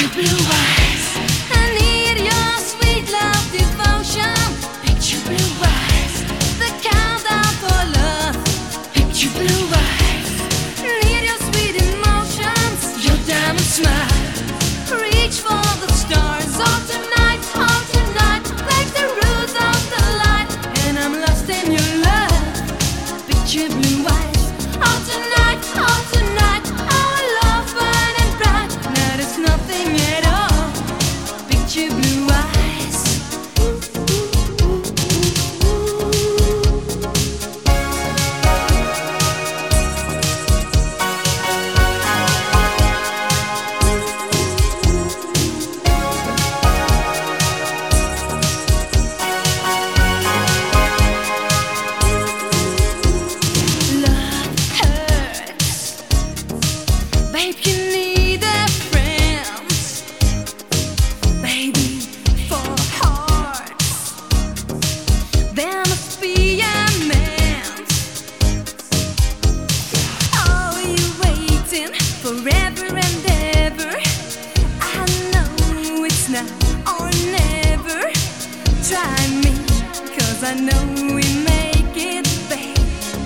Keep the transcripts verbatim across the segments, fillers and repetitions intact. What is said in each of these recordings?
Picture blue eyes. I need your sweet love devotion. Picture blue eyes. The countdown for love. Picture blue eyes. Need your sweet emotions. Your diamond smile. Reach for the stars. All tonight, all tonight. Break the rules of the light. And I'm lost in your love. Picture blue eyes. All tonight, all tonight. Our love burning bright. Now there's nothing at all. Picture blue eyes. Love hurts. Babe, you need a friend. Baby, for hearts there must be a man. Oh, you waiting forever and ever. I know it's now or never. Try me, 'cause I know we make it, babe.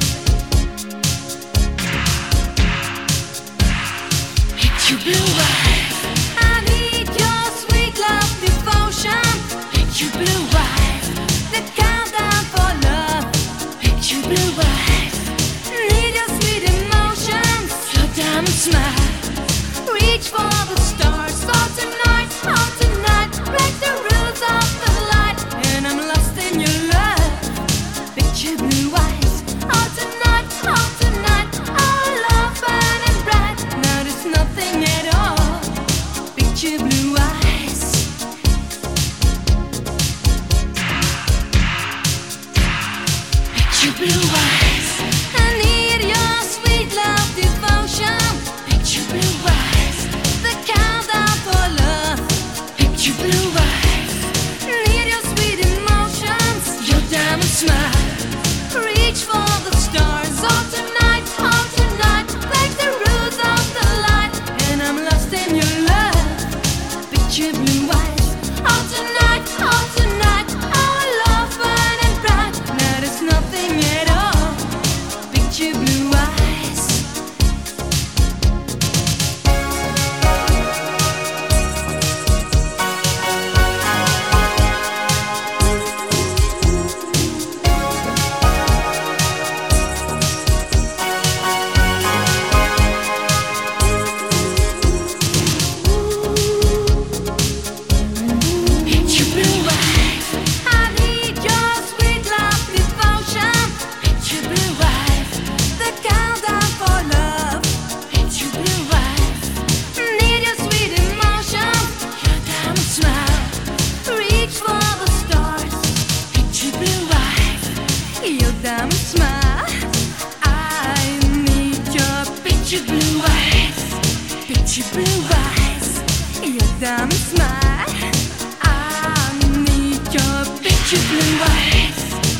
Picture blue eyes. I need your sweet love devotion. Picture blue eyes. The countdown for love. Picture blue eyes. Need your sweet emotions. Your diamond smile. Reach for the stars. All tonight, all tonight. Break the rules of the light. And I'm lost in your love. Picture blue eyes. All tonight, all tonight. Our love burning bright. Now there's nothing at all. Picture blue eyes. Picture blue eyes. I need your sweet love devotion. Picture blue eyes. The countdown for love. Picture blue eyes. Need your sweet emotions. Your diamond smile. Reach for the stars. All tonight, all tonight. Break the rules of the light. And I'm lost in your love. Picture blue eyes. All tonight, all tonight. Our love burning bright. Now there's nothing at all. Picture blue eyes. Picture blue eyes. I need your sweet love devotion. Picture blue eyes. The countdown for love. Picture blue eyes. Need your sweet emotions. Your diamond smile. Reach for the stars. Picture blue eyes. Your diamond smile. I need your picture blue eyes. Picture blue eyes. Your diamond smile. I need your picture blue eyes.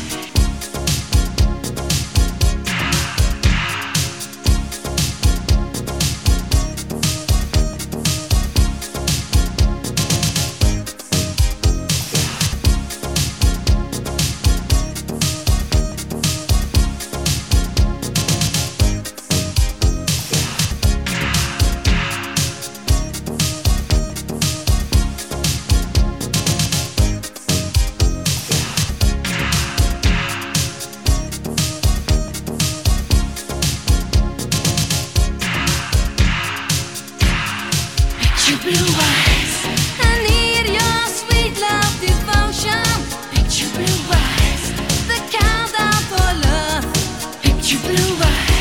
Picture blue eyes. I need your sweet love devotion. Picture blue eyes. The countdown for love. Picture blue eyes.